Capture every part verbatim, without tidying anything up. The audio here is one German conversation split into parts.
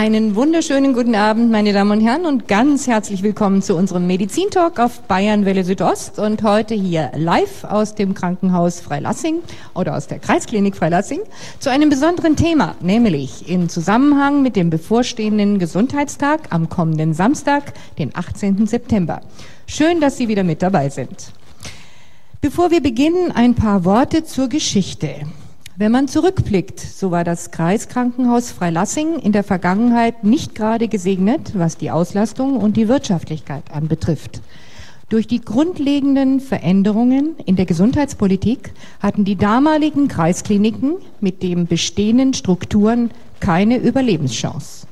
Einen wunderschönen guten Abend, meine Damen und Herren, und ganz herzlich willkommen zu unserem Medizintalk auf Bayernwelle Südost und heute hier live aus dem Krankenhaus Freilassing oder aus der Kreisklinik Freilassing zu einem besonderen Thema, nämlich in Zusammenhang mit dem bevorstehenden Gesundheitstag am kommenden Samstag, den achtzehnten September. Schön, dass Sie wieder mit dabei sind. Bevor wir beginnen, ein paar Worte zur Geschichte. Wenn man zurückblickt, so war das Kreiskrankenhaus Freilassing in der Vergangenheit nicht gerade gesegnet, was die Auslastung und die Wirtschaftlichkeit anbetrifft. Durch die grundlegenden Veränderungen in der Gesundheitspolitik hatten die damaligen Kreiskliniken mit den bestehenden Strukturen keine Überlebenschance.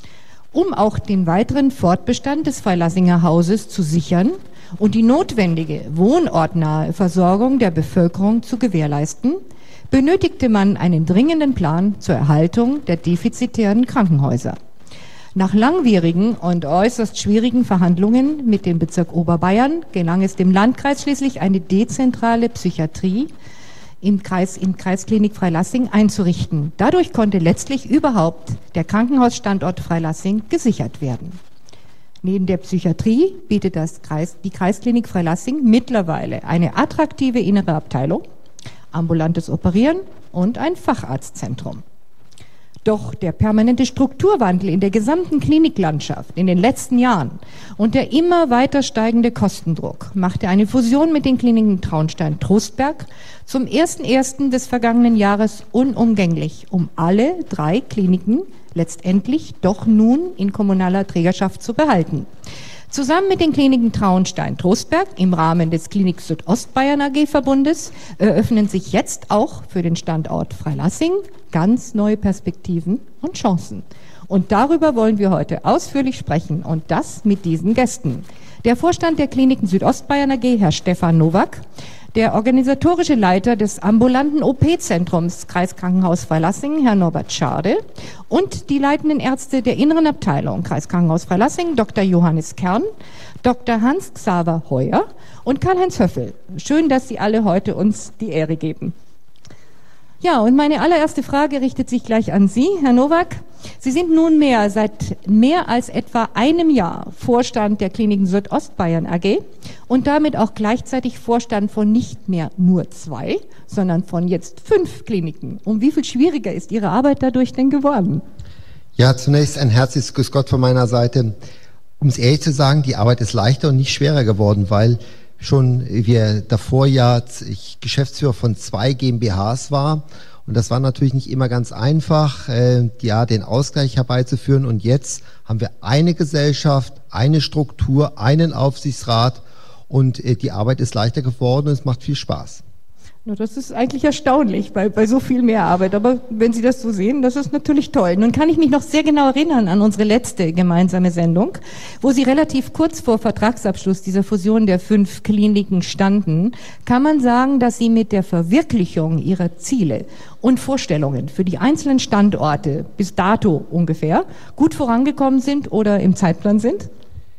Um auch den weiteren Fortbestand des Freilassinger Hauses zu sichern und die notwendige wohnortnahe Versorgung der Bevölkerung zu gewährleisten, benötigte man einen dringenden Plan zur Erhaltung der defizitären Krankenhäuser. Nach langwierigen und äußerst schwierigen Verhandlungen mit dem Bezirk Oberbayern gelang es dem Landkreis schließlich, eine dezentrale Psychiatrie im Kreis, in Kreisklinik Freilassing einzurichten. Dadurch konnte letztlich überhaupt der Krankenhausstandort Freilassing gesichert werden. Neben der Psychiatrie bietet das Kreis, die Kreisklinik Freilassing mittlerweile eine attraktive innere Abteilung, ambulantes Operieren und ein Facharztzentrum. Doch der permanente Strukturwandel in der gesamten Kliniklandschaft in den letzten Jahren und der immer weiter steigende Kostendruck machte eine Fusion mit den Kliniken Traunstein-Trostberg zum ersten ersten des vergangenen Jahres unumgänglich, um alle drei Kliniken letztendlich doch nun in kommunaler Trägerschaft zu behalten. Zusammen mit den Kliniken Traunstein-Trostberg im Rahmen des Klinik Südostbayern A G-Verbundes eröffnen sich jetzt auch für den Standort Freilassing ganz neue Perspektiven und Chancen. Und darüber wollen wir heute ausführlich sprechen und das mit diesen Gästen. Der Vorstand der Kliniken Südostbayern A G, Herr Stefan Nowak, der organisatorische Leiter des ambulanten O P-Zentrums Kreiskrankenhaus Freilassing, Herr Norbert Schade, und die leitenden Ärzte der inneren Abteilung Kreiskrankenhaus Freilassing, Doktor Johannes Kern, Doktor Hans-Xaver Heuer und Karl-Heinz Höffel. Schön, dass Sie alle heute uns die Ehre geben. Ja, und meine allererste Frage richtet sich gleich an Sie, Herr Nowak. Sie sind nunmehr seit mehr als etwa einem Jahr Vorstand der Kliniken Südostbayern A G und damit auch gleichzeitig Vorstand von nicht mehr nur zwei, sondern von jetzt fünf Kliniken. Um wie viel schwieriger ist Ihre Arbeit dadurch denn geworden? Ja, zunächst ein herzliches Grüß Gott von meiner Seite. Um es ehrlich zu sagen, die Arbeit ist leichter und nicht schwerer geworden, weil schon wir davor ja ich Geschäftsführer von zwei GmbHs war und das war natürlich nicht immer ganz einfach, äh, ja, den Ausgleich herbeizuführen und jetzt haben wir eine Gesellschaft, eine Struktur, einen Aufsichtsrat und äh, die Arbeit ist leichter geworden und es macht viel Spaß. Na, das ist eigentlich erstaunlich bei, bei so viel mehr Arbeit, aber wenn Sie das so sehen, das ist natürlich toll. Nun kann ich mich noch sehr genau erinnern an unsere letzte gemeinsame Sendung, wo Sie relativ kurz vor Vertragsabschluss dieser Fusion der fünf Kliniken standen. Kann man sagen, dass Sie mit der Verwirklichung Ihrer Ziele und Vorstellungen für die einzelnen Standorte bis dato ungefähr gut vorangekommen sind oder im Zeitplan sind?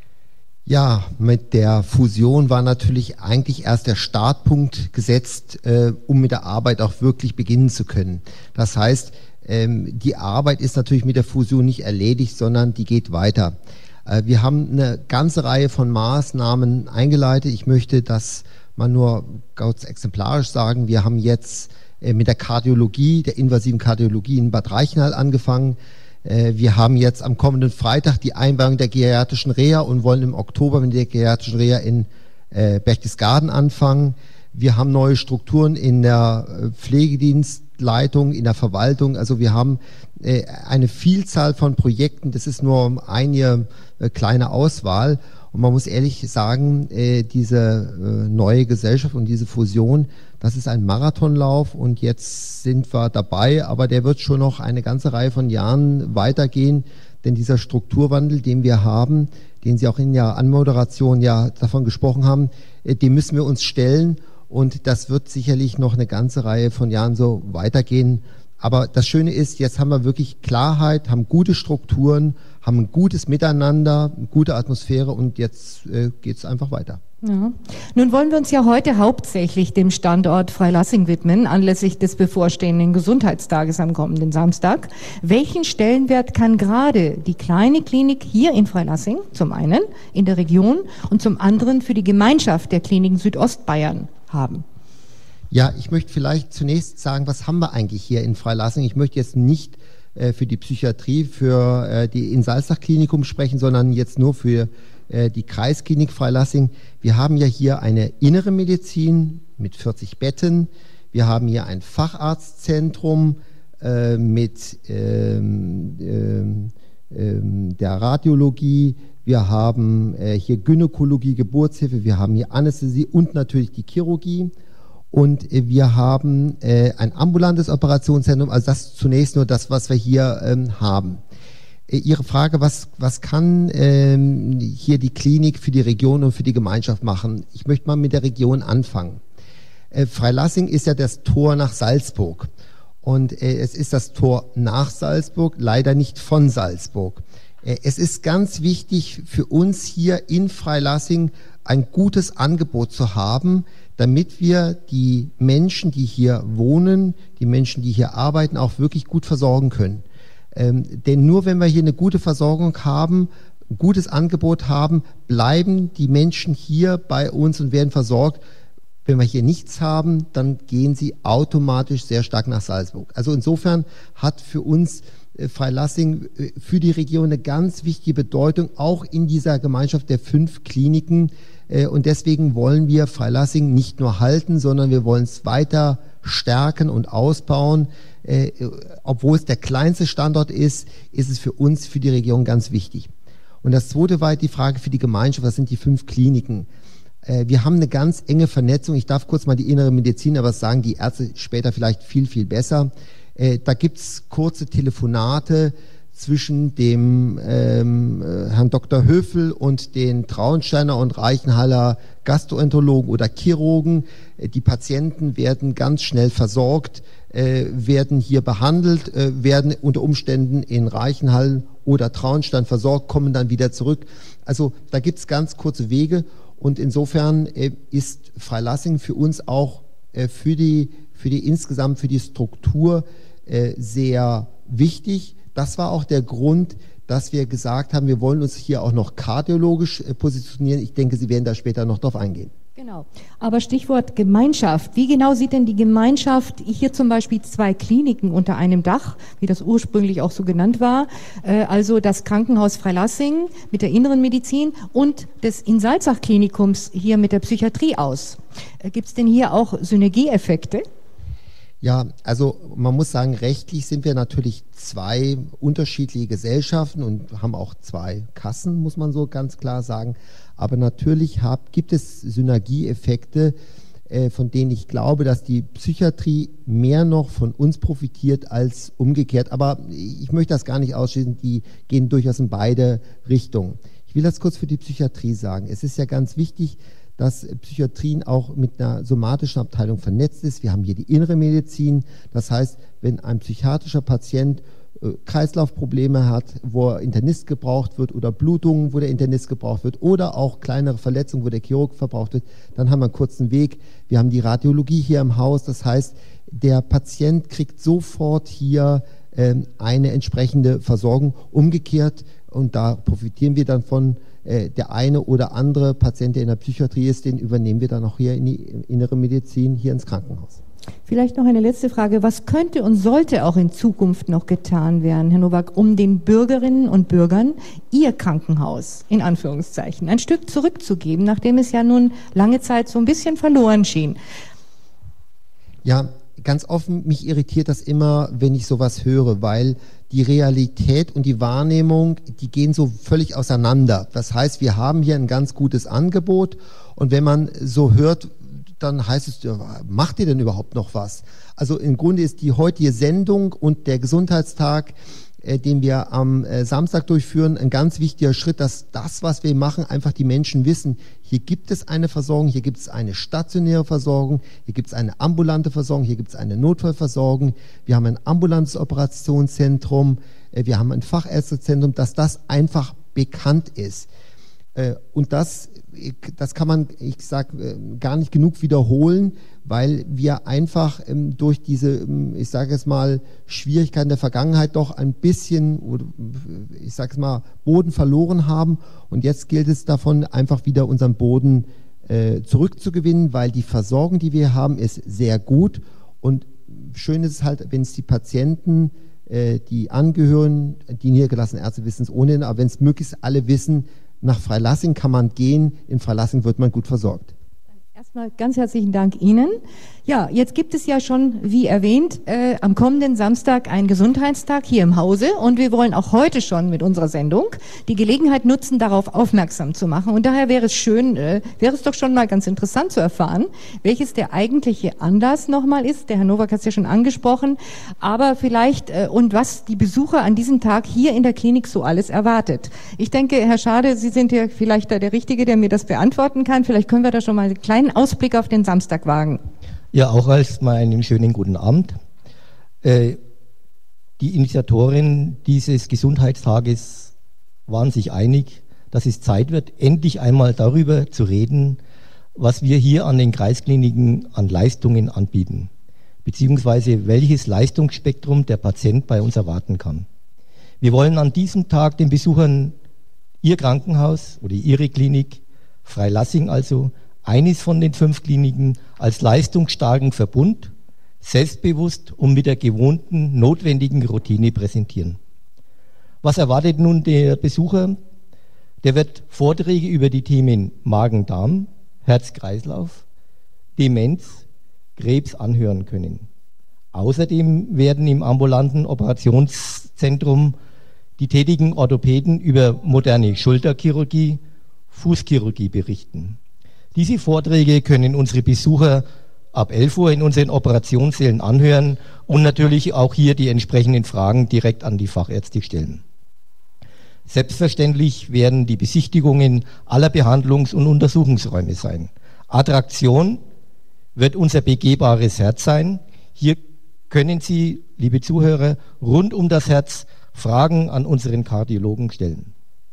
Ja, mit der Fusion war natürlich eigentlich erst der Startpunkt gesetzt, äh, um mit der Arbeit auch wirklich beginnen zu können. Das heißt, ähm, die Arbeit ist natürlich mit der Fusion nicht erledigt, sondern die geht weiter. Äh, wir haben eine ganze Reihe von Maßnahmen eingeleitet. Ich möchte das mal nur ganz exemplarisch sagen. Wir haben jetzt äh, mit der Kardiologie, der invasiven Kardiologie in Bad Reichenhall angefangen. Wir haben jetzt am kommenden Freitag die Einweihung der geriatrischen Reha und wollen im Oktober mit der geriatrischen Reha in äh, Berchtesgaden anfangen. Wir haben neue Strukturen in der Pflegedienstleitung, in der Verwaltung. Also wir haben äh, eine Vielzahl von Projekten. Das ist nur eine äh, kleine Auswahl. Und man muss ehrlich sagen, äh, diese äh, neue Gesellschaft und diese Fusion, das ist ein Marathonlauf und jetzt sind wir dabei, aber der wird schon noch eine ganze Reihe von Jahren weitergehen, denn dieser Strukturwandel, den wir haben, den Sie auch in der Anmoderation ja davon gesprochen haben, äh, dem müssen wir uns stellen und das wird sicherlich noch eine ganze Reihe von Jahren so weitergehen. Aber das Schöne ist, jetzt haben wir wirklich Klarheit, haben gute Strukturen, haben ein gutes Miteinander, eine gute Atmosphäre und jetzt äh, geht es einfach weiter. Ja. Nun wollen wir uns ja heute hauptsächlich dem Standort Freilassing widmen, anlässlich des bevorstehenden Gesundheitstages am kommenden Samstag. Welchen Stellenwert kann gerade die kleine Klinik hier in Freilassing zum einen in der Region und zum anderen für die Gemeinschaft der Kliniken Südostbayern haben? Ja, ich möchte vielleicht zunächst sagen, was haben wir eigentlich hier in Freilassing? Ich möchte jetzt nicht äh, für die Psychiatrie, für äh, die Insalzach-Klinikum sprechen, sondern jetzt nur für die Kreisklinik Freilassing. Wir haben ja hier eine innere Medizin mit vierzig Betten. Wir haben hier ein Facharztzentrum äh, mit ähm, ähm, ähm, der Radiologie. Wir haben äh, hier Gynäkologie, Geburtshilfe. Wir haben hier Anästhesie und natürlich die Chirurgie. Und äh, wir haben äh, ein ambulantes Operationszentrum. Also das zunächst nur das, was wir hier ähm, haben. Ihre Frage, was, was kann ähm, hier die Klinik für die Region und für die Gemeinschaft machen? Ich möchte mal mit der Region anfangen. Äh, Freilassing ist ja das Tor nach Salzburg. Und äh, es ist das Tor nach Salzburg, leider nicht von Salzburg. Äh, es ist ganz wichtig für uns hier in Freilassing ein gutes Angebot zu haben, damit wir die Menschen, die hier wohnen, die Menschen, die hier arbeiten, auch wirklich gut versorgen können. Ähm, denn nur wenn wir hier eine gute Versorgung haben, ein gutes Angebot haben, bleiben die Menschen hier bei uns und werden versorgt. Wenn wir hier nichts haben, dann gehen sie automatisch sehr stark nach Salzburg. Also insofern hat für uns äh, Freilassing äh, für die Region eine ganz wichtige Bedeutung, auch in dieser Gemeinschaft der fünf Kliniken. Äh, und deswegen wollen wir Freilassing nicht nur halten, sondern wir wollen es weiter stärken und ausbauen. Äh, obwohl es der kleinste Standort ist, ist es für uns, für die Region ganz wichtig. Und das zweite war die Frage für die Gemeinschaft, was sind die fünf Kliniken? Äh, wir haben eine ganz enge Vernetzung. Ich darf kurz mal die innere Medizin, aber das sagen die Ärzte später vielleicht viel, viel besser. Äh, da gibt's kurze Telefonate zwischen dem ähm, Herrn Doktor Höfel und den Traunsteiner und Reichenhaller Gastroenterologen oder Chirurgen. Die Patienten werden ganz schnell versorgt, äh, werden hier behandelt, äh, werden unter Umständen in Reichenhall oder Traunstein versorgt, kommen dann wieder zurück. Also da gibt's ganz kurze Wege und insofern äh, ist Freilassing für uns auch äh, für die, für die insgesamt für die Struktur äh, sehr wichtig. Das war auch der Grund, dass wir gesagt haben, wir wollen uns hier auch noch kardiologisch äh, positionieren. Ich denke, Sie werden da später noch drauf eingehen. Genau. Aber Stichwort Gemeinschaft. Wie genau sieht denn die Gemeinschaft hier zum Beispiel zwei Kliniken unter einem Dach, wie das ursprünglich auch so genannt war, äh, also das Krankenhaus Freilassing mit der inneren Medizin und des Insalzach-Klinikums hier mit der Psychiatrie aus? Äh, Gibt es denn hier auch Synergieeffekte? Ja, also man muss sagen, rechtlich sind wir natürlich zwei unterschiedliche Gesellschaften und haben auch zwei Kassen, muss man so ganz klar sagen. Aber natürlich hab, gibt es Synergieeffekte, äh, von denen ich glaube, dass die Psychiatrie mehr noch von uns profitiert als umgekehrt. Aber ich möchte das gar nicht ausschließen, die gehen durchaus in beide Richtungen. Ich will das kurz für die Psychiatrie sagen. Es ist ja ganz wichtig, dass Psychiatrien auch mit einer somatischen Abteilung vernetzt ist. Wir haben hier die innere Medizin. Das heißt, wenn ein psychiatrischer Patient äh, Kreislaufprobleme hat, wo Internist gebraucht wird oder Blutungen, wo der Internist gebraucht wird oder auch kleinere Verletzungen, wo der Chirurg verbraucht wird, dann haben wir einen kurzen Weg. Wir haben die Radiologie hier im Haus. Das heißt, der Patient kriegt sofort hier äh, eine entsprechende Versorgung. Umgekehrt, und da profitieren wir dann von, der eine oder andere Patient, der in der Psychiatrie ist, den übernehmen wir dann auch hier in die innere Medizin, hier ins Krankenhaus. Vielleicht noch eine letzte Frage. Was könnte und sollte auch in Zukunft noch getan werden, Herr Nowak, um den Bürgerinnen und Bürgern Ihr Krankenhaus, in Anführungszeichen, ein Stück zurückzugeben, nachdem es ja nun lange Zeit so ein bisschen verloren schien? Ja, ganz offen, mich irritiert das immer, wenn ich sowas höre, weil die Realität und die Wahrnehmung, die gehen so völlig auseinander. Das heißt, wir haben hier ein ganz gutes Angebot und wenn man so hört, dann heißt es, macht ihr denn überhaupt noch was? Also im Grunde ist die heutige Sendung und der Gesundheitstag, äh, den wir am äh, Samstag durchführen, ein ganz wichtiger Schritt, dass das, was wir machen, einfach die Menschen wissen, hier gibt es eine Versorgung, hier gibt es eine stationäre Versorgung, hier gibt es eine ambulante Versorgung, hier gibt es eine Notfallversorgung, wir haben ein ambulantes Operationszentrum, äh, wir haben ein Fachärztezentrum, dass das einfach bekannt ist. Äh, und das das kann man, ich sag, gar nicht genug wiederholen, weil wir einfach ähm, durch diese, ähm, ich sage es mal, Schwierigkeiten der Vergangenheit doch ein bisschen, oder ich sage es mal, Boden verloren haben. Und jetzt gilt es davon, einfach wieder unseren Boden äh, zurückzugewinnen, weil die Versorgung, die wir haben, ist sehr gut. Und schön ist es halt, wenn es die Patienten, äh, die Angehörigen, die niedergelassenen Ärzte wissen es ohnehin, aber wenn es möglichst alle wissen, nach Freilassing kann man gehen, in Freilassing wird man gut versorgt. Erstmal ganz herzlichen Dank Ihnen. Ja, jetzt gibt es ja schon, wie erwähnt, äh, am kommenden Samstag einen Gesundheitstag hier im Hause und wir wollen auch heute schon mit unserer Sendung die Gelegenheit nutzen, darauf aufmerksam zu machen. Und daher wäre es schön, äh, wäre es doch schon mal ganz interessant zu erfahren, welches der eigentliche Anlass nochmal ist. Der Herr Nowak hat es ja schon angesprochen, aber vielleicht äh, und was die Besucher an diesem Tag hier in der Klinik so alles erwartet. Ich denke, Herr Schade, Sie sind ja vielleicht da der Richtige, der mir das beantworten kann. Vielleicht können wir da schon mal einen kleinen Ausblick auf den Samstag wagen. Ja, auch als mal einen schönen guten Abend. Äh, die Initiatoren dieses Gesundheitstages waren sich einig, dass es Zeit wird, endlich einmal darüber zu reden, was wir hier an den Kreiskliniken an Leistungen anbieten, beziehungsweise welches Leistungsspektrum der Patient bei uns erwarten kann. Wir wollen an diesem Tag den Besuchern Ihr Krankenhaus oder Ihre Klinik, Freilassing also, eines von den fünf Kliniken als leistungsstarken Verbund, selbstbewusst und mit der gewohnten, notwendigen Routine präsentieren. Was erwartet nun der Besucher? Der wird Vorträge über die Themen Magen-Darm, Herz-Kreislauf, Demenz, Krebs anhören können. Außerdem werden im ambulanten Operationszentrum die tätigen Orthopäden über moderne Schulterchirurgie, Fußchirurgie berichten. Diese Vorträge können unsere Besucher ab elf Uhr in unseren Operationssälen anhören und natürlich auch hier die entsprechenden Fragen direkt an die Fachärzte stellen. Selbstverständlich werden die Besichtigungen aller Behandlungs- und Untersuchungsräume sein. Attraktion wird unser begehbares Herz sein. Hier können Sie, liebe Zuhörer, rund um das Herz Fragen an unseren Kardiologen stellen.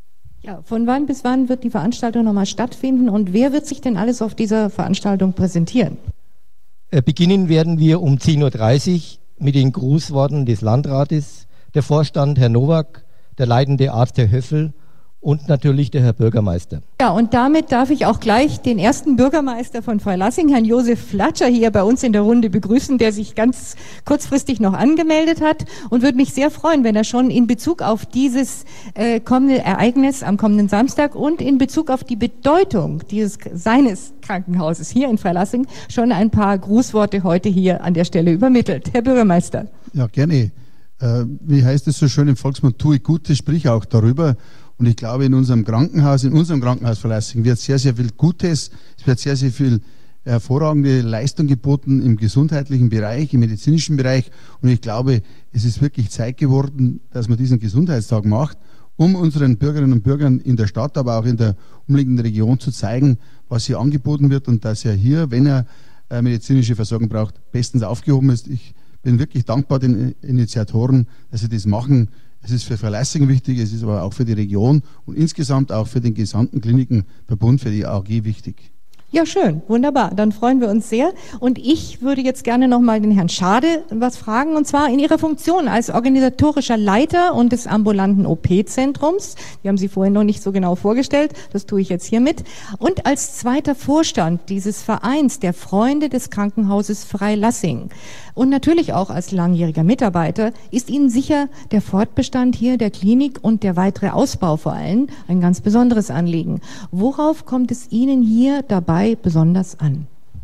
Ja, von wann bis wann wird die Veranstaltung nochmal stattfinden und wer wird sich denn alles auf dieser Veranstaltung präsentieren? Äh, beginnen werden wir um zehn Uhr dreißig mit den Grußworten des Landrates, der Vorstand Herr Nowak, der leitende Arzt Herr Höffel und natürlich der Herr Bürgermeister. Ja, und damit darf ich auch gleich den ersten Bürgermeister von Freilassing, Herrn Josef Flatscher, hier bei uns in der Runde begrüßen, der sich ganz kurzfristig noch angemeldet hat und würde mich sehr freuen, wenn er schon in Bezug auf dieses äh, kommende Ereignis am kommenden Samstag und in Bezug auf die Bedeutung dieses seines Krankenhauses hier in Freilassing schon ein paar Grußworte heute hier an der Stelle übermittelt. Herr Bürgermeister. Ja, gerne. Äh, wie heißt es so schön im Volksmund, tue Gutes, sprich auch darüber. Und ich glaube, in unserem Krankenhaus, in unserem Krankenhaus Freilassing wird sehr, sehr viel Gutes, es wird sehr, sehr viel hervorragende Leistung geboten im gesundheitlichen Bereich, im medizinischen Bereich. Und ich glaube, es ist wirklich Zeit geworden, dass man diesen Gesundheitstag macht, um unseren Bürgerinnen und Bürgern in der Stadt, aber auch in der umliegenden Region zu zeigen, was hier angeboten wird und dass er hier, wenn er äh, medizinische Versorgung braucht, bestens aufgehoben ist. Ich bin wirklich dankbar den Initiatoren, dass sie das machen. Es ist für Freilassing wichtig, es ist aber auch für die Region und insgesamt auch für den gesamten Klinikenverbund, für die A G wichtig. Ja, schön, wunderbar. Dann freuen wir uns sehr. Und ich würde jetzt gerne nochmal den Herrn Schade was fragen, und zwar in Ihrer Funktion als organisatorischer Leiter und des ambulanten O P-Zentrums. Die haben Sie vorhin noch nicht so genau vorgestellt, das tue ich jetzt hiermit. Und als zweiter Vorstand dieses Vereins der Freunde des Krankenhauses Freilassing. Und natürlich auch als langjähriger Mitarbeiter ist Ihnen sicher der Fortbestand hier der Klinik und der weitere Ausbau vor allem ein ganz besonderes Anliegen. Worauf kommt es Ihnen hier dabei besonders an?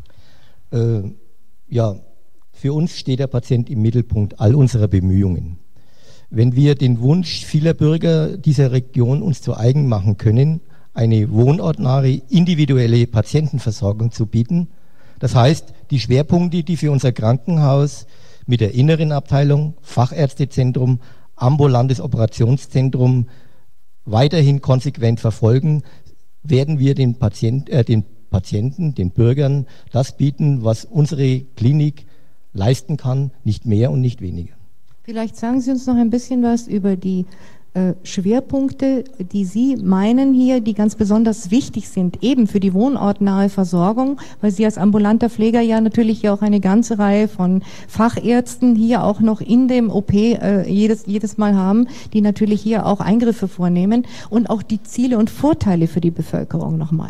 Äh, ja, für uns steht der Patient im Mittelpunkt all unserer Bemühungen. Wenn wir den Wunsch vieler Bürger dieser Region uns zu eigen machen können, eine wohnortnahe, individuelle Patientenversorgung zu bieten, das heißt, die Schwerpunkte, die für unser Krankenhaus mit der inneren Abteilung, Fachärztezentrum, ambulantes Operationszentrum weiterhin konsequent verfolgen, werden wir den, Patient, äh, den Patienten, den Bürgern das bieten, was unsere Klinik leisten kann, nicht mehr und nicht weniger. Vielleicht sagen Sie uns noch ein bisschen was über die äh, Schwerpunkte, die Sie meinen hier, die ganz besonders wichtig sind, eben für die wohnortnahe Versorgung, weil Sie als ambulanter Pfleger ja natürlich ja auch eine ganze Reihe von Fachärzten hier auch noch in dem O P äh, jedes, jedes Mal haben, die natürlich hier auch Eingriffe vornehmen und auch die Ziele und Vorteile für die Bevölkerung nochmal.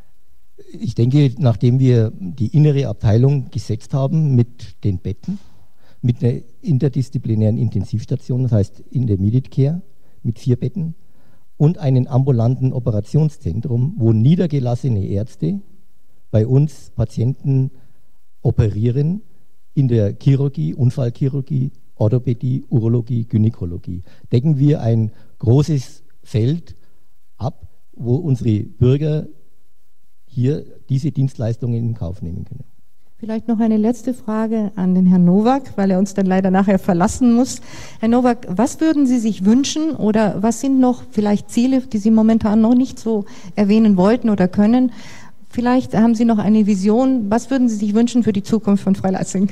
Ich denke, nachdem wir die innere Abteilung gesetzt haben mit den Betten, mit einer interdisziplinären Intensivstation, das heißt Intermediate Care, mit vier Betten und einem ambulanten Operationszentrum, wo niedergelassene Ärzte bei uns Patienten operieren in der Chirurgie, Unfallchirurgie, Orthopädie, Urologie, Gynäkologie. Decken wir ein großes Feld ab, wo unsere Bürger hier diese Dienstleistungen in Kauf nehmen können. Vielleicht noch eine letzte Frage an den Herrn Nowak, weil er uns dann leider nachher verlassen muss. Herr Nowak, was würden Sie sich wünschen oder was sind noch vielleicht Ziele, die Sie momentan noch nicht so erwähnen wollten oder können? Vielleicht haben Sie noch eine Vision. Was würden Sie sich wünschen für die Zukunft von Freilassing?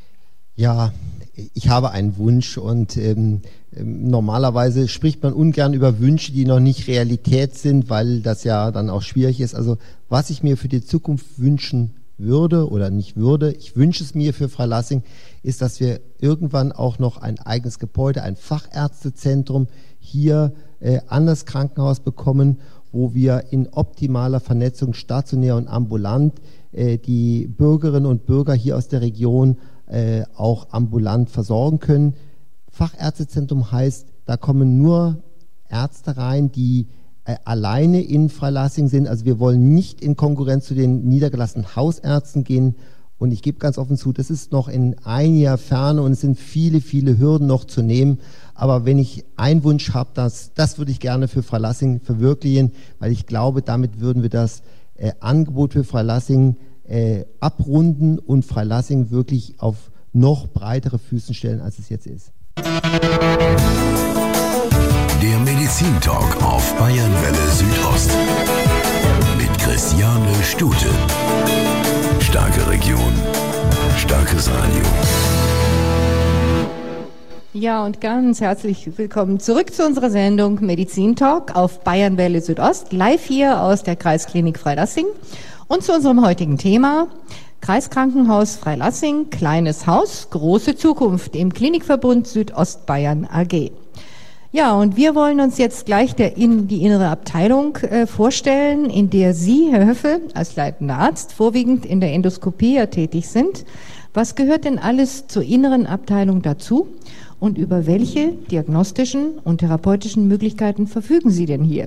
Ja, ich habe einen Wunsch und ähm, normalerweise spricht man ungern über Wünsche, die noch nicht Realität sind, weil das ja dann auch schwierig ist. Also was ich mir für die Zukunft wünschen würde oder nicht würde, ich wünsche es mir für Freilassing, ist, dass wir irgendwann auch noch ein eigenes Gebäude, ein Fachärztezentrum hier äh, an das Krankenhaus bekommen, wo wir in optimaler Vernetzung stationär und ambulant äh, die Bürgerinnen und Bürger hier aus der Region äh, auch ambulant versorgen können. Fachärztezentrum heißt, da kommen nur Ärzte rein, die äh, alleine in Freilassing sind. Also wir wollen nicht in Konkurrenz zu den niedergelassenen Hausärzten gehen. Und ich gebe ganz offen zu, das ist noch in einiger Ferne und es sind viele, viele Hürden noch zu nehmen. Aber wenn ich einen Wunsch habe, das, das würde ich gerne für Freilassing verwirklichen, weil ich glaube, damit würden wir das äh, Angebot für Freilassing äh, abrunden und Freilassing wirklich auf noch breitere Füßen stellen, als es jetzt ist. Der Medizin-Talk auf Bayernwelle Südost mit Christiane Stute. Starke Region, starkes Radio. Ja, und ganz herzlich willkommen zurück zu unserer Sendung Medizin Talk auf Bayernwelle Südost, live hier aus der Kreisklinik Freilassing und zu unserem heutigen Thema Kreiskrankenhaus Freilassing, kleines Haus, große Zukunft im Klinikverbund Südostbayern A G. Ja, und wir wollen uns jetzt gleich der in, die innere Abteilung äh, vorstellen, in der Sie, Herr Höffel, als leitender Arzt vorwiegend in der Endoskopie ja tätig sind. Was gehört denn alles zur inneren Abteilung dazu und über welche diagnostischen und therapeutischen Möglichkeiten verfügen Sie denn hier?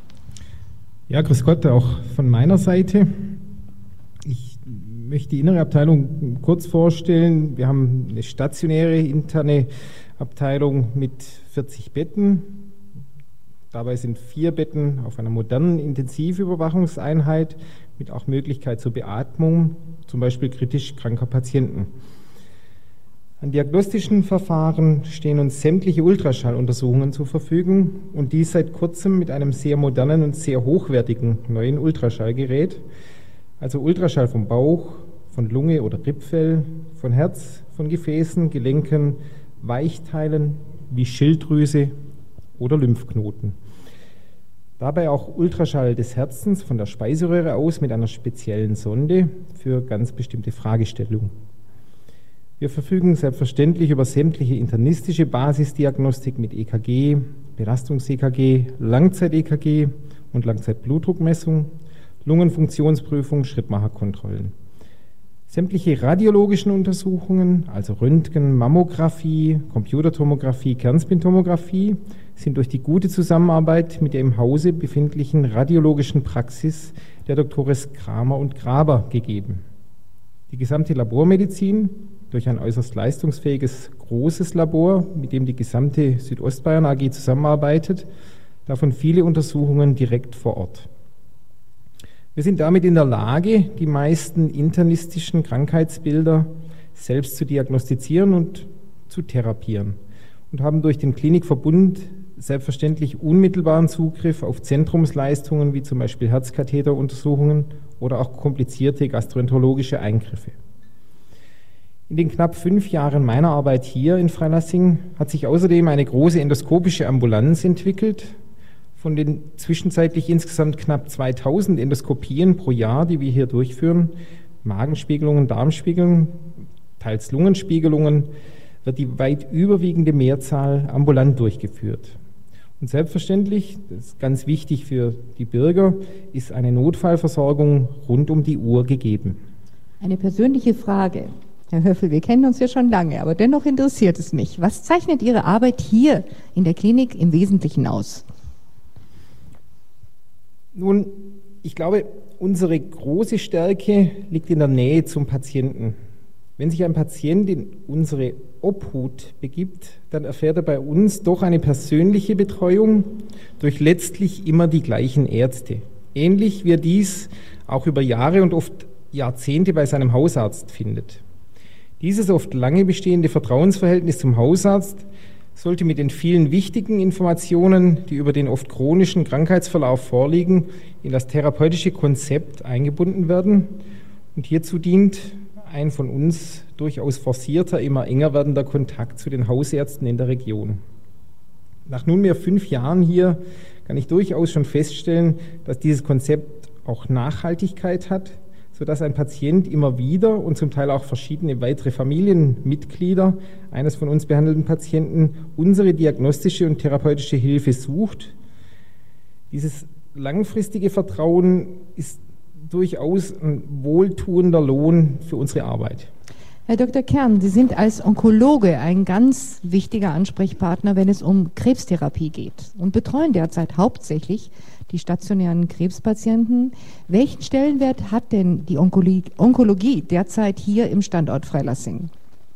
Ja, grüß Gott, auch von meiner Seite. Ich möchte die innere Abteilung kurz vorstellen. Wir haben eine stationäre interne Abteilung mit vierzig Betten. Dabei sind vier Betten auf einer modernen Intensivüberwachungseinheit mit auch Möglichkeit zur Beatmung, zum Beispiel kritisch kranker Patienten. An diagnostischen Verfahren stehen uns sämtliche Ultraschalluntersuchungen zur Verfügung und dies seit kurzem mit einem sehr modernen und sehr hochwertigen neuen Ultraschallgerät, also Ultraschall vom Bauch, von Lunge oder Rippfell, von Herz, von Gefäßen, Gelenken, Weichteilen wie Schilddrüse oder Lymphknoten. Dabei auch Ultraschall des Herzens von der Speiseröhre aus mit einer speziellen Sonde für ganz bestimmte Fragestellungen. Wir verfügen selbstverständlich über sämtliche internistische Basisdiagnostik mit E K G, Belastungs-E K G, Langzeit-E K G und Langzeitblutdruckmessung, Lungenfunktionsprüfung, Schrittmacherkontrollen. Sämtliche radiologischen Untersuchungen, also Röntgen, Mammographie, Computertomographie, Kernspintomographie, sind durch die gute Zusammenarbeit mit der im Hause befindlichen radiologischen Praxis der Doktores Kramer und Graber gegeben. Die gesamte Labormedizin durch ein äußerst leistungsfähiges, großes Labor, mit dem die gesamte Südostbayern A G zusammenarbeitet, davon viele Untersuchungen direkt vor Ort. Wir sind damit in der Lage, die meisten internistischen Krankheitsbilder selbst zu diagnostizieren und zu therapieren und haben durch den Klinikverbund selbstverständlich unmittelbaren Zugriff auf Zentrumsleistungen wie zum Beispiel Herzkatheteruntersuchungen oder auch komplizierte gastroenterologische Eingriffe. In den knapp fünf Jahren meiner Arbeit hier in Freilassing hat sich außerdem eine große endoskopische Ambulanz entwickelt. Von den zwischenzeitlich insgesamt knapp zweitausend Endoskopien pro Jahr, die wir hier durchführen, Magenspiegelungen, Darmspiegelungen, teils Lungenspiegelungen, wird die weit überwiegende Mehrzahl ambulant durchgeführt. Und selbstverständlich, das ist ganz wichtig für die Bürger, ist eine Notfallversorgung rund um die Uhr gegeben. Eine persönliche Frage. Herr Höffel, wir kennen uns ja schon lange, aber dennoch interessiert es mich. Was zeichnet Ihre Arbeit hier in der Klinik im Wesentlichen aus? Nun, ich glaube, unsere große Stärke liegt in der Nähe zum Patienten. Wenn sich ein Patient in unsere Obhut begibt, dann erfährt er bei uns doch eine persönliche Betreuung durch letztlich immer die gleichen Ärzte. Ähnlich wie er dies auch über Jahre und oft Jahrzehnte bei seinem Hausarzt findet. Dieses oft lange bestehende Vertrauensverhältnis zum Hausarzt sollte mit den vielen wichtigen Informationen, die über den oft chronischen Krankheitsverlauf vorliegen, in das therapeutische Konzept eingebunden werden. Und hierzu dient ein von uns durchaus forcierter, immer enger werdender Kontakt zu den Hausärzten in der Region. Nach nunmehr fünf Jahren hier kann ich durchaus schon feststellen, dass dieses Konzept auch Nachhaltigkeit hat, sodass ein Patient immer wieder und zum Teil auch verschiedene weitere Familienmitglieder eines von uns behandelten Patienten unsere diagnostische und therapeutische Hilfe sucht. Dieses langfristige Vertrauen ist durchaus ein wohltuender Lohn für unsere Arbeit. Herr Doktor Kern, Sie sind als Onkologe ein ganz wichtiger Ansprechpartner, wenn es um Krebstherapie geht und betreuen derzeit hauptsächlich die stationären Krebspatienten. Welchen Stellenwert hat denn die Onkologie, Onkologie derzeit hier im Standort Freilassing?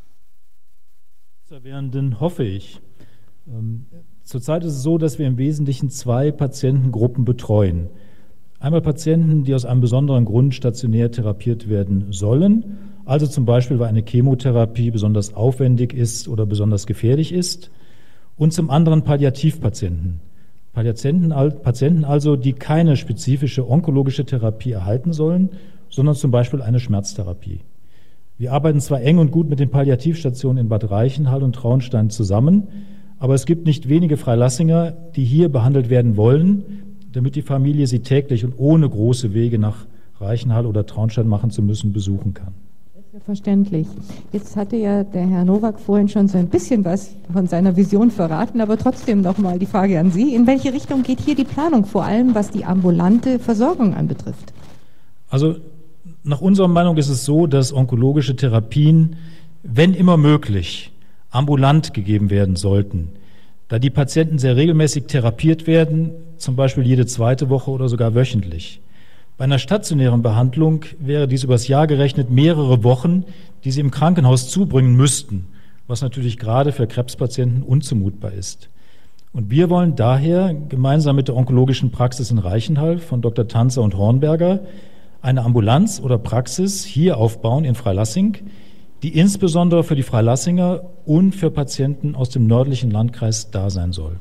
Werden hoffe ich. Zurzeit ist es so, dass wir im Wesentlichen zwei Patientengruppen betreuen. Einmal Patienten, die aus einem besonderen Grund stationär therapiert werden sollen, also zum Beispiel, weil eine Chemotherapie besonders aufwendig ist oder besonders gefährlich ist, und zum anderen Palliativpatienten. Patienten, Patienten also, die keine spezifische onkologische Therapie erhalten sollen, sondern zum Beispiel eine Schmerztherapie. Wir arbeiten zwar eng und gut mit den Palliativstationen in Bad Reichenhall und Traunstein zusammen, aber es gibt nicht wenige Freilassinger, die hier behandelt werden wollen, damit die Familie sie täglich und ohne große Wege nach Reichenhall oder Traunstein machen zu müssen, besuchen kann. Verständlich. Jetzt hatte ja der Herr Nowak vorhin schon so ein bisschen was von seiner Vision verraten, aber trotzdem nochmal die Frage an Sie. In welche Richtung geht hier die Planung, vor allem was die ambulante Versorgung anbetrifft? Also nach unserer Meinung ist es so, dass onkologische Therapien, wenn immer möglich, ambulant gegeben werden sollten, da die Patienten sehr regelmäßig therapiert werden, zum Beispiel jede zweite Woche oder sogar wöchentlich. Bei einer stationären Behandlung wäre dies übers Jahr gerechnet mehrere Wochen, die sie im Krankenhaus zubringen müssten, was natürlich gerade für Krebspatienten unzumutbar ist. Und wir wollen daher gemeinsam mit der onkologischen Praxis in Reichenhall von Doktor Tanzer und Hornberger eine Ambulanz oder Praxis hier aufbauen in Freilassing, die insbesondere für die Freilassinger und für Patienten aus dem nördlichen Landkreis da sein soll.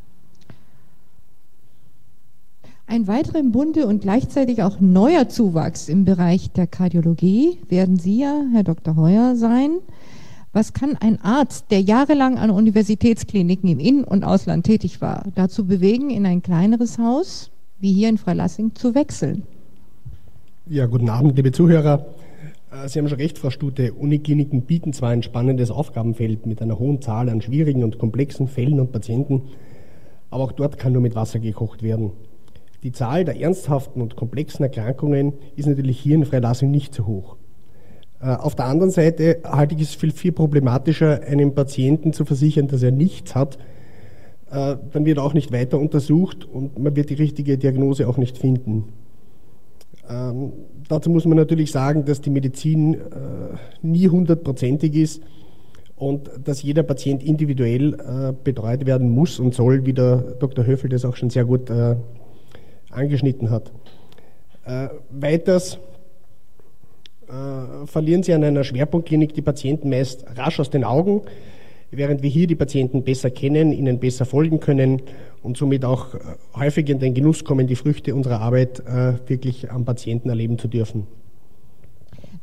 Ein weiterer im Bunde und gleichzeitig auch neuer Zuwachs im Bereich der Kardiologie werden Sie ja, Herr Doktor Heuer, sein. Was kann ein Arzt, der jahrelang an Universitätskliniken im In- und Ausland tätig war, dazu bewegen, in ein kleineres Haus wie hier in Freilassing zu wechseln? Ja, guten Abend, liebe Zuhörer. Sie haben schon recht, Frau Stute. Unikliniken bieten zwar ein spannendes Aufgabenfeld mit einer hohen Zahl an schwierigen und komplexen Fällen und Patienten, aber auch dort kann nur mit Wasser gekocht werden. Die Zahl der ernsthaften und komplexen Erkrankungen ist natürlich hier in Freilassing nicht so hoch. Auf der anderen Seite halte ich es viel, viel problematischer, einem Patienten zu versichern, dass er nichts hat. Dann wird er auch nicht weiter untersucht und man wird die richtige Diagnose auch nicht finden. Ähm, dazu muss man natürlich sagen, dass die Medizin äh, nie hundertprozentig ist und dass jeder Patient individuell äh, betreut werden muss und soll, wie der Doktor Höffel das auch schon sehr gut äh, angeschnitten hat. Äh, weiters äh, verlieren Sie an einer Schwerpunktklinik die Patienten meist rasch aus den Augen, während wir hier die Patienten besser kennen, ihnen besser folgen können und somit auch äh, häufig in den Genuss kommen, die Früchte unserer Arbeit äh, wirklich am Patienten erleben zu dürfen.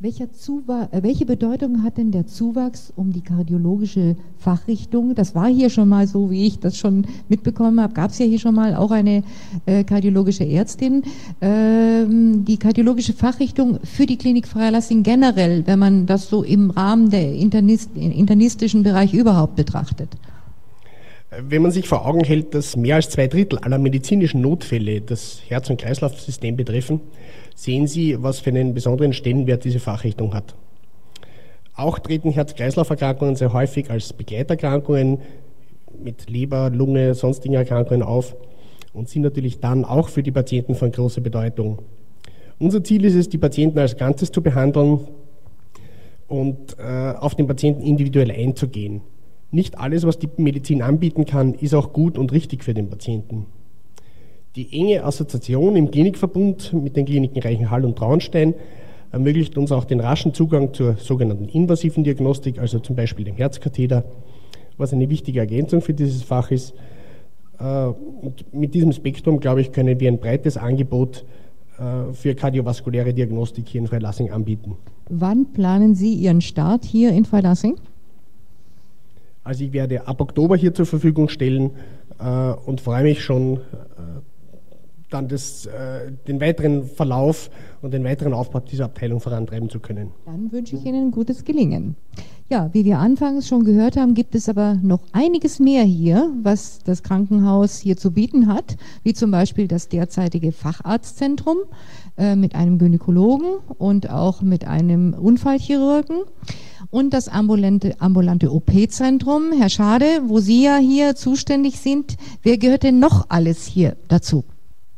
Welcher Zuwa- äh, welche Bedeutung hat denn der Zuwachs um die kardiologische Fachrichtung? Das war hier schon mal so, wie ich das schon mitbekommen habe, gab es ja hier schon mal auch eine äh, kardiologische Ärztin. Ähm, die kardiologische Fachrichtung für die Klinik Freilassing generell, wenn man das so im Rahmen der Internist- internistischen Bereich überhaupt betrachtet. Wenn man sich vor Augen hält, dass mehr als zwei Drittel aller medizinischen Notfälle das Herz- und Kreislaufsystem betreffen, sehen Sie, was für einen besonderen Stellenwert diese Fachrichtung hat. Auch treten Herz-Kreislauf-Erkrankungen sehr häufig als Begleiterkrankungen mit Leber, Lunge, sonstigen Erkrankungen auf und sind natürlich dann auch für die Patienten von großer Bedeutung. Unser Ziel ist es, die Patienten als Ganzes zu behandeln und äh, auf den Patienten individuell einzugehen. Nicht alles, was die Medizin anbieten kann, ist auch gut und richtig für den Patienten. Die enge Assoziation im Klinikverbund mit den Kliniken Reichenhall und Traunstein ermöglicht uns auch den raschen Zugang zur sogenannten invasiven Diagnostik, also zum Beispiel dem Herzkatheter, was eine wichtige Ergänzung für dieses Fach ist. Und mit diesem Spektrum, glaube ich, können wir ein breites Angebot für kardiovaskuläre Diagnostik hier in Freilassing anbieten. Wann planen Sie Ihren Start hier in Freilassing? Also ich werde ab Oktober hier zur Verfügung stellen äh, und freue mich schon, äh, dann das, äh, den weiteren Verlauf und den weiteren Aufbau dieser Abteilung vorantreiben zu können. Dann wünsche ich Ihnen gutes Gelingen. Ja, wie wir anfangs schon gehört haben, gibt es aber noch einiges mehr hier, was das Krankenhaus hier zu bieten hat, wie zum Beispiel das derzeitige Facharztzentrum äh, mit einem Gynäkologen und auch mit einem Unfallchirurgen. Und das ambulante, ambulante O P-Zentrum. Herr Schade, wo Sie ja hier zuständig sind, wer gehört denn noch alles hier dazu?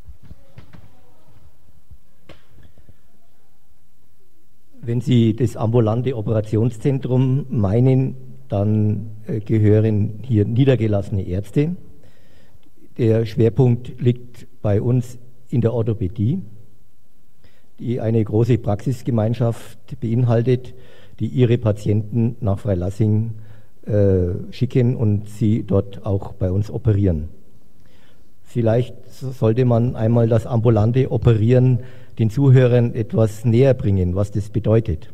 Wenn Sie das ambulante Operationszentrum meinen, dann äh, gehören hier niedergelassene Ärzte. Der Schwerpunkt liegt bei uns in der Orthopädie, die eine große Praxisgemeinschaft beinhaltet, die ihre Patienten nach Freilassing äh, schicken und sie dort auch bei uns operieren. Vielleicht sollte man einmal das ambulante Operieren den Zuhörern etwas näher bringen, was das bedeutet.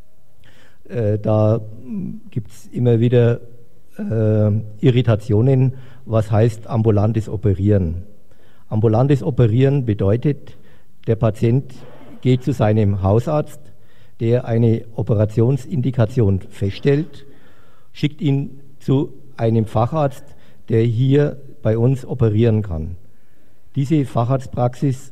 Äh, da gibt es immer wieder äh, Irritationen, was heißt ambulantes Operieren. Ambulantes Operieren bedeutet, der Patient geht zu seinem Hausarzt, der eine Operationsindikation feststellt, schickt ihn zu einem Facharzt, der hier bei uns operieren kann. Diese Facharztpraxis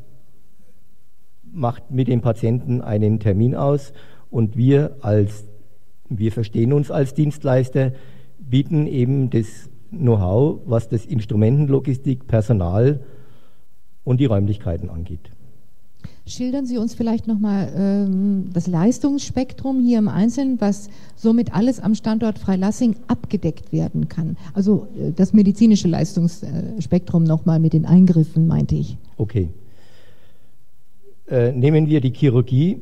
macht mit dem Patienten einen Termin aus und wir als, wir verstehen uns als Dienstleister, bieten eben das Know-how, was das Instrumentenlogistik, Personal und die Räumlichkeiten angeht. Schildern Sie uns vielleicht nochmal ähm, das Leistungsspektrum hier im Einzelnen, was somit alles am Standort Freilassing abgedeckt werden kann. Also äh, das medizinische Leistungsspektrum nochmal mit den Eingriffen, meinte ich. Okay. Äh, nehmen wir die Chirurgie.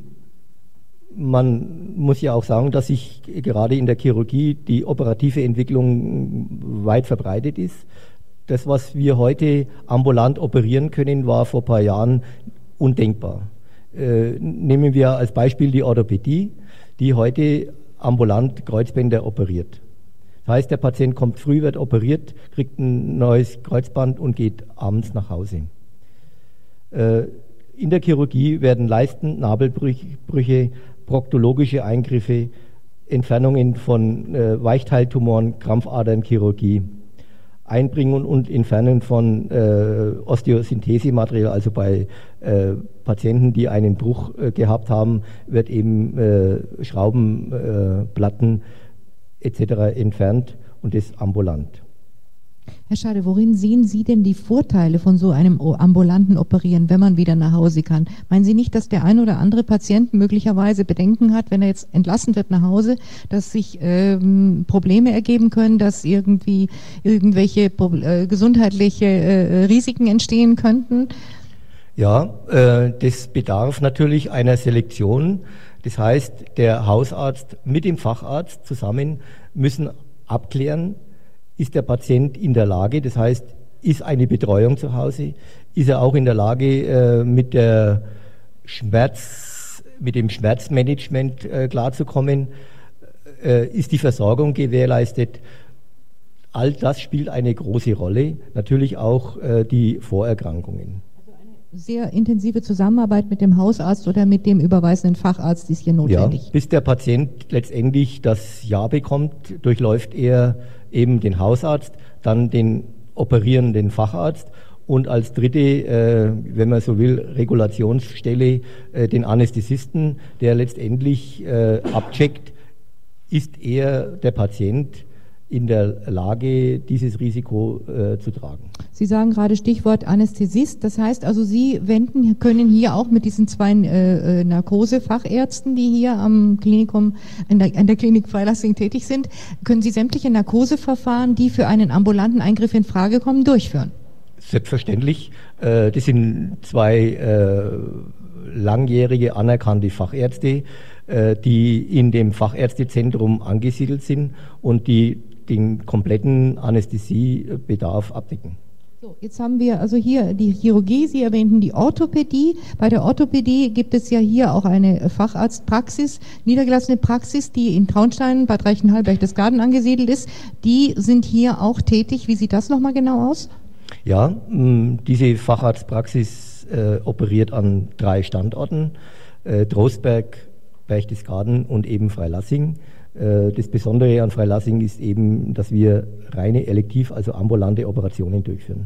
Man muss ja auch sagen, dass sich gerade in der Chirurgie die operative Entwicklung weit verbreitet ist. Das, was wir heute ambulant operieren können, war vor ein paar Jahren undenkbar. Äh, nehmen wir als Beispiel die Orthopädie, die heute ambulant Kreuzbänder operiert. Das heißt, der Patient kommt früh, wird operiert, kriegt ein neues Kreuzband und geht abends nach Hause. Äh, in der Chirurgie werden Leisten, Nabelbrüche, proktologische Eingriffe, Entfernungen von äh, Weichteiltumoren, Krampfaderchirurgie, Einbringen und Entfernen von äh, Osteosynthesematerial, also bei äh, Patienten, die einen Bruch äh, gehabt haben, wird eben äh, Schrauben, äh, Platten et cetera entfernt und das ambulant. Herr Schade, worin sehen Sie denn die Vorteile von so einem ambulanten Operieren, wenn man wieder nach Hause kann? Meinen Sie nicht, dass der ein oder andere Patient möglicherweise Bedenken hat, wenn er jetzt entlassen wird nach Hause, dass sich ähm, Probleme ergeben können, dass irgendwie irgendwelche äh, gesundheitliche äh, Risiken entstehen könnten? Ja, äh, das bedarf natürlich einer Selektion. Das heißt, der Hausarzt mit dem Facharzt zusammen müssen abklären, ist der Patient in der Lage, das heißt, ist eine Betreuung zu Hause, ist er auch in der Lage, äh, mit der Schmerz, mit dem Schmerzmanagement äh, klarzukommen, äh, ist die Versorgung gewährleistet. All das spielt eine große Rolle, natürlich auch äh, die Vorerkrankungen. Sehr intensive Zusammenarbeit mit dem Hausarzt oder mit dem überweisenden Facharzt ist hier notwendig. Ja, bis der Patient letztendlich das Ja bekommt, durchläuft er eben den Hausarzt, dann den operierenden Facharzt und als dritte, äh, wenn man so will, Regulationsstelle äh, den Anästhesisten, der letztendlich äh, abcheckt, ist er, der Patient, in der Lage, dieses Risiko äh, zu tragen. Sie sagen gerade Stichwort Anästhesist. Das heißt also, Sie wenden, können hier auch mit diesen zwei äh, Narkosefachärzten, die hier am Klinikum, an der, an der Klinik Freilassing tätig sind, können Sie sämtliche Narkoseverfahren, die für einen ambulanten Eingriff in Frage kommen, durchführen? Selbstverständlich. Äh, das sind zwei äh, langjährige anerkannte Fachärzte, äh, die in dem Fachärztezentrum angesiedelt sind und die den kompletten Anästhesiebedarf abdecken. So, jetzt haben wir also hier die Chirurgie, Sie erwähnten die Orthopädie. Bei der Orthopädie gibt es ja hier auch eine Facharztpraxis, niedergelassene Praxis, die in Traunstein, Bad Reichenhall, Berchtesgaden angesiedelt ist. Die sind hier auch tätig. Wie sieht das nochmal genau aus? Ja, mh, diese Facharztpraxis äh, operiert an drei Standorten, äh, Trostberg, Berchtesgaden und eben Freilassing. Das Besondere an Freilassing ist eben, dass wir reine elektiv, also ambulante Operationen durchführen.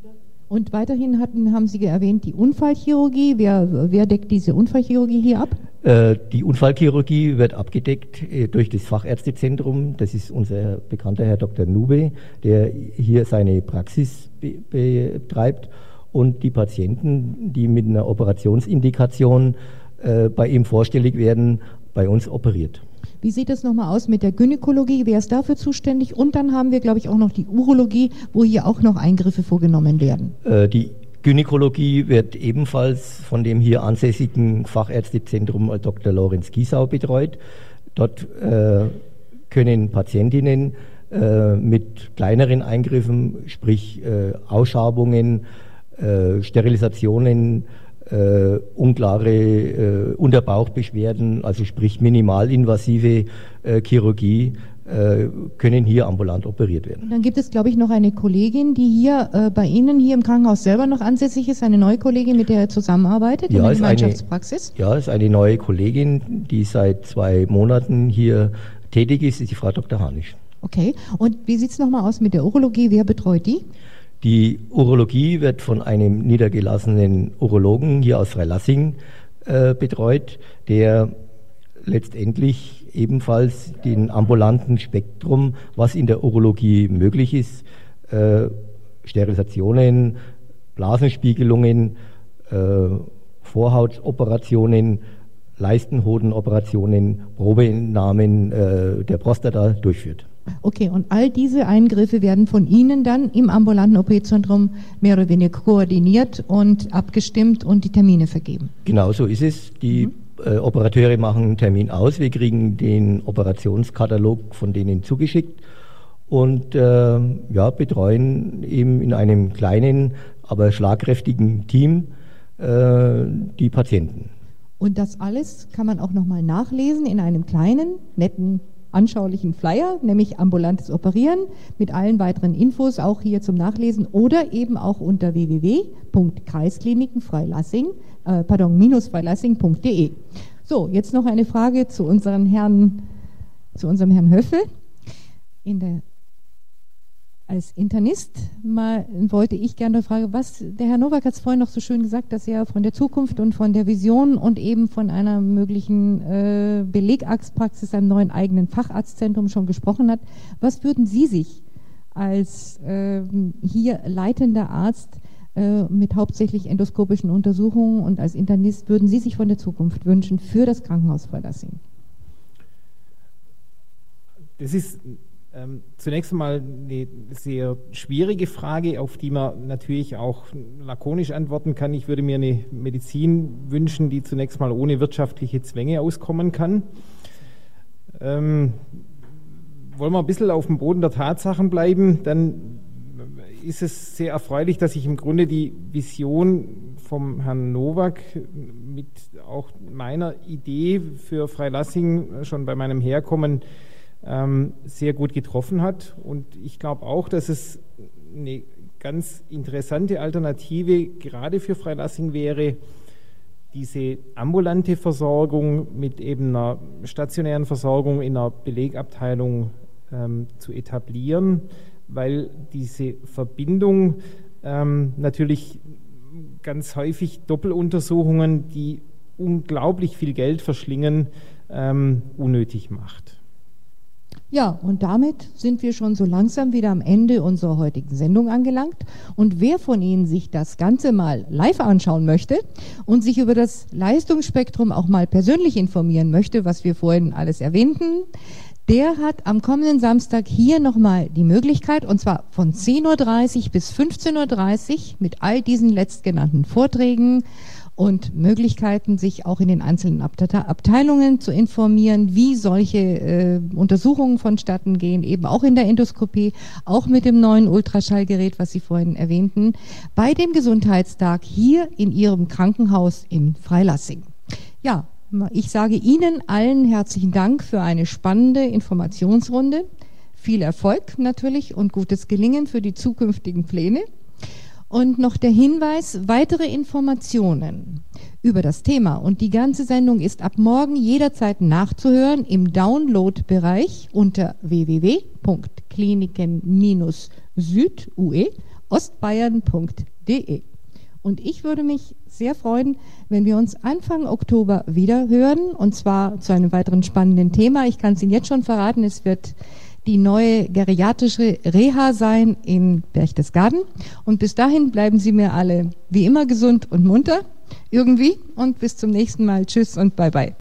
Und weiterhin hatten, haben Sie erwähnt, die Unfallchirurgie. Wer, wer deckt diese Unfallchirurgie hier ab? Die Unfallchirurgie wird abgedeckt durch das Fachärztezentrum. Das ist unser bekannter Herr Doktor Nube, der hier seine Praxis betreibt. Und die Patienten, die mit einer Operationsindikation bei ihm vorstellig werden, bei uns operiert. Wie sieht es nochmal aus mit der Gynäkologie? Wer ist dafür zuständig? Und dann haben wir, glaube ich, auch noch die Urologie, wo hier auch noch Eingriffe vorgenommen werden. Äh, die Gynäkologie wird ebenfalls von dem hier ansässigen Fachärztezentrum Doktor Lorenz Giesau betreut. Dort äh, können Patientinnen äh, mit kleineren Eingriffen, sprich äh, Ausschabungen, äh, Sterilisationen, Äh, unklare äh, Unterbauchbeschwerden, also sprich minimalinvasive äh, Chirurgie, äh, können hier ambulant operiert werden. Und dann gibt es, glaube ich, noch eine Kollegin, die hier äh, bei Ihnen hier im Krankenhaus selber noch ansässig ist, eine neue Kollegin, mit der er zusammenarbeitet ja, in der ist Gemeinschaftspraxis? Eine, ja, ist eine neue Kollegin, die seit zwei Monaten hier tätig ist, ist die Frau Doktor Hanisch. Okay, und wie sieht es nochmal aus mit der Urologie? Wer betreut die? Die Urologie wird von einem niedergelassenen Urologen hier aus Freilassing äh, betreut, der letztendlich ebenfalls den ambulanten Spektrum, was in der Urologie möglich ist, äh, Sterilisationen, Blasenspiegelungen, äh, Vorhautoperationen, Leistenhodenoperationen, Probeentnahmen äh, der Prostata durchführt. Okay, und all diese Eingriffe werden von Ihnen dann im ambulanten O P-Zentrum mehr oder weniger koordiniert und abgestimmt und die Termine vergeben? Genau so ist es. Die mhm. äh, Operateure machen einen Termin aus. Wir kriegen den Operationskatalog von denen zugeschickt und äh, ja, betreuen eben in einem kleinen, aber schlagkräftigen Team äh, die Patienten. Und das alles kann man auch nochmal nachlesen in einem kleinen, netten, anschaulichen Flyer, nämlich ambulantes Operieren mit allen weiteren Infos auch hier zum Nachlesen oder eben auch unter w w w punkt kreisklinikenfreilassing, äh, pardon, minus freilassing punkt de. So, jetzt noch eine Frage zu unseren Herrn, zu unserem Herrn Höffel. In der Als Internist mal wollte ich gerne fragen, was, der Herr Nowak hat es vorhin noch so schön gesagt, dass er von der Zukunft und von der Vision und eben von einer möglichen äh, Belegarztpraxis, einem neuen eigenen Facharztzentrum schon gesprochen hat. Was würden Sie sich als äh, hier leitender Arzt äh, mit hauptsächlich endoskopischen Untersuchungen und als Internist, würden Sie sich von der Zukunft wünschen für das Krankenhaus Freilassing? Das ist Ähm, zunächst einmal eine sehr schwierige Frage, auf die man natürlich auch lakonisch antworten kann. Ich würde mir eine Medizin wünschen, die zunächst mal ohne wirtschaftliche Zwänge auskommen kann. Ähm, wollen wir ein bisschen auf dem Boden der Tatsachen bleiben, dann ist es sehr erfreulich, dass ich im Grunde die Vision vom Herrn Nowak mit auch meiner Idee für Freilassing schon bei meinem Herkommen ähm, sehr gut getroffen hat. Und ich glaube auch, dass es eine ganz interessante Alternative gerade für Freilassing wäre, diese ambulante Versorgung mit eben einer stationären Versorgung in einer Belegabteilung ähm, zu etablieren, weil diese Verbindung ähm, natürlich ganz häufig Doppeluntersuchungen, die unglaublich viel Geld verschlingen, ähm, unnötig macht. Ja, und damit sind wir schon so langsam wieder am Ende unserer heutigen Sendung angelangt. Und wer von Ihnen sich das Ganze mal live anschauen möchte und sich über das Leistungsspektrum auch mal persönlich informieren möchte, was wir vorhin alles erwähnten, der hat am kommenden Samstag hier nochmal die Möglichkeit, und zwar von zehn Uhr dreißig bis fünfzehn Uhr dreißig mit all diesen letztgenannten Vorträgen und Möglichkeiten, sich auch in den einzelnen Abteilungen zu informieren, wie solche äh, Untersuchungen vonstatten gehen, eben auch in der Endoskopie, auch mit dem neuen Ultraschallgerät, was Sie vorhin erwähnten, bei dem Gesundheitstag hier in Ihrem Krankenhaus in Freilassing. Ja, ich sage Ihnen allen herzlichen Dank für eine spannende Informationsrunde. Viel Erfolg natürlich und gutes Gelingen für die zukünftigen Pläne. Und noch der Hinweis, weitere Informationen über das Thema und die ganze Sendung ist ab morgen jederzeit nachzuhören im Download-Bereich unter w w w punkt kliniken Süd ostbayern punkt de. Und ich würde mich sehr freuen, wenn wir uns Anfang Oktober wieder hören, und zwar zu einem weiteren spannenden Thema. Ich kann es Ihnen jetzt schon verraten, es wird die neue geriatrische Reha sein in Berchtesgaden. Und bis dahin bleiben Sie mir alle wie immer gesund und munter, irgendwie. Und bis zum nächsten Mal. Tschüss und bye bye.